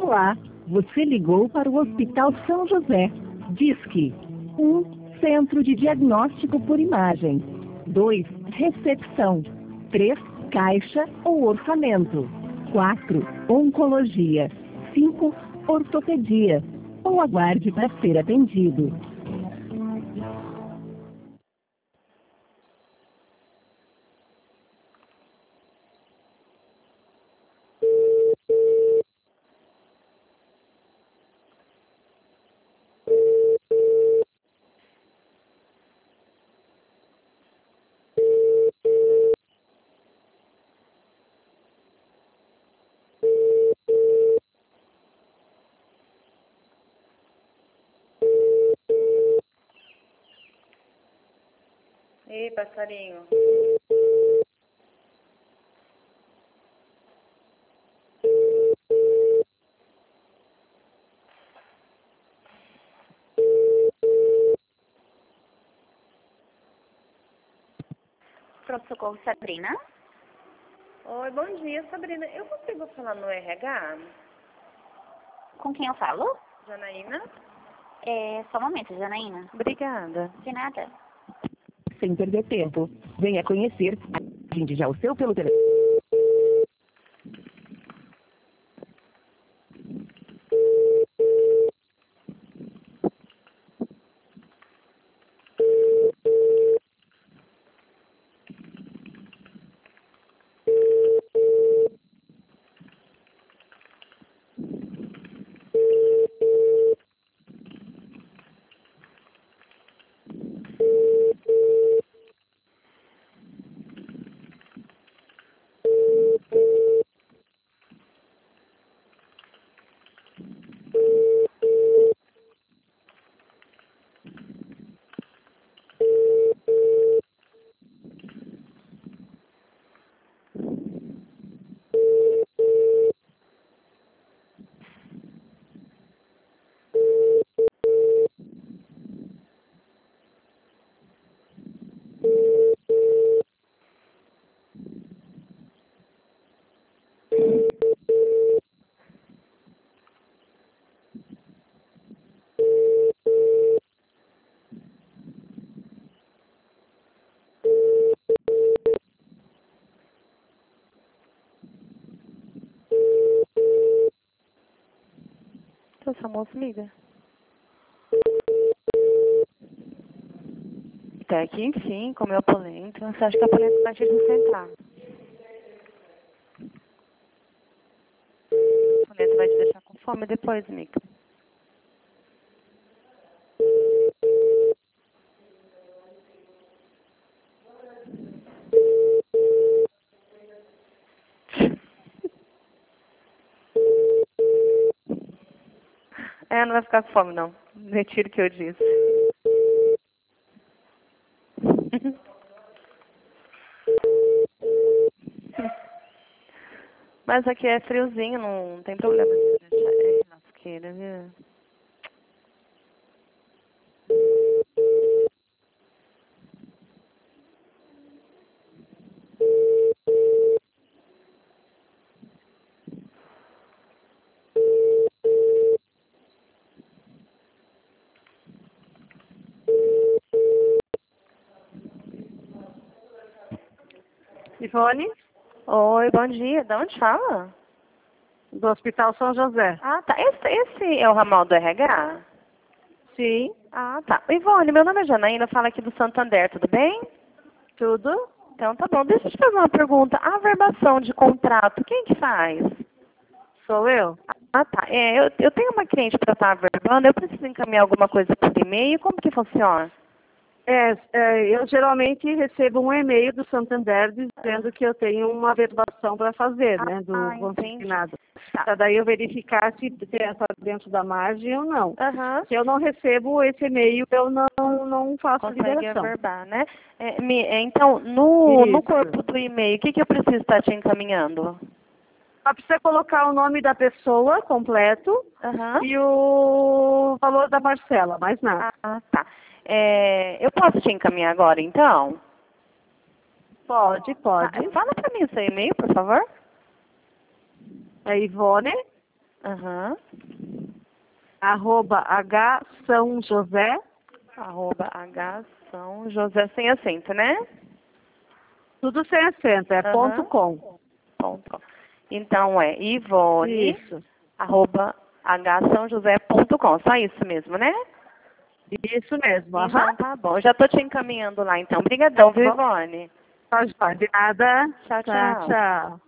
Olá, você ligou para o Hospital São José. Disque 1. Centro de Diagnóstico por Imagem. 2. Recepção. 3. Caixa ou orçamento. 4. Oncologia. 5. Ortopedia. Ou aguarde para ser atendido. Ei, passarinho. Pronto-socorro, Sabrina. Oi, bom dia, Sabrina. Eu consigo falar no RH? Com quem eu falo? Janaína? Só um momento, Janaína. Obrigada. De nada. Sem perder tempo, venha conhecer. Agende já o seu pelo telefone. Seu famoso liga. Até aqui, enfim, comeu a polenta. Você acha que a polenta vai te descentrar? A polenta vai te deixar com fome depois, amiga. Não vai ficar com fome, não. Retiro o que eu disse. Mas aqui é friozinho, não tem problema de deixar. É lasqueira, viu? Ivone, Oi, bom dia. De onde fala? do Hospital São José. Ah, tá. Esse é o ramal do RH? Sim, Ah, tá. Ivone, meu nome é Janaína, falo aqui do Santander, tudo bem? tudo. Então tá bom. Deixa eu te fazer uma pergunta. A verbação de contrato, quem que faz? Sou eu. Ah, tá. Eu tenho uma cliente para estar verbando, eu preciso encaminhar alguma coisa por e-mail, como que funciona? Eu geralmente recebo um e-mail do Santander dizendo que eu tenho uma verbação para fazer, né, do Entendi. consignado. Tá. Para daí eu verificar se está dentro da margem ou não. Aham. Se eu não recebo esse e-mail, eu não faço a Consegue liberação. averbar, né? Então, no Isso. corpo do e-mail, o que eu preciso estar te encaminhando? Só precisa colocar o nome da pessoa completo Aham. e o valor da parcela, mais nada. Ah, tá. Eu posso te encaminhar agora, então? Pode. Tá. Fala para mim o seu e-mail, por favor. É Ivone, Aham. @H São José. @H São José sem acento, né? Tudo sem acento, é Aham. .com. Então é Ivone, Isso. @hsaojosé.com. Só isso mesmo, né? Isso mesmo. Então tá bom. Já tô te encaminhando lá então. Obrigadão, viu, Ivone? Tá joia. De nada. Tchau, Tá, tchau. tchau.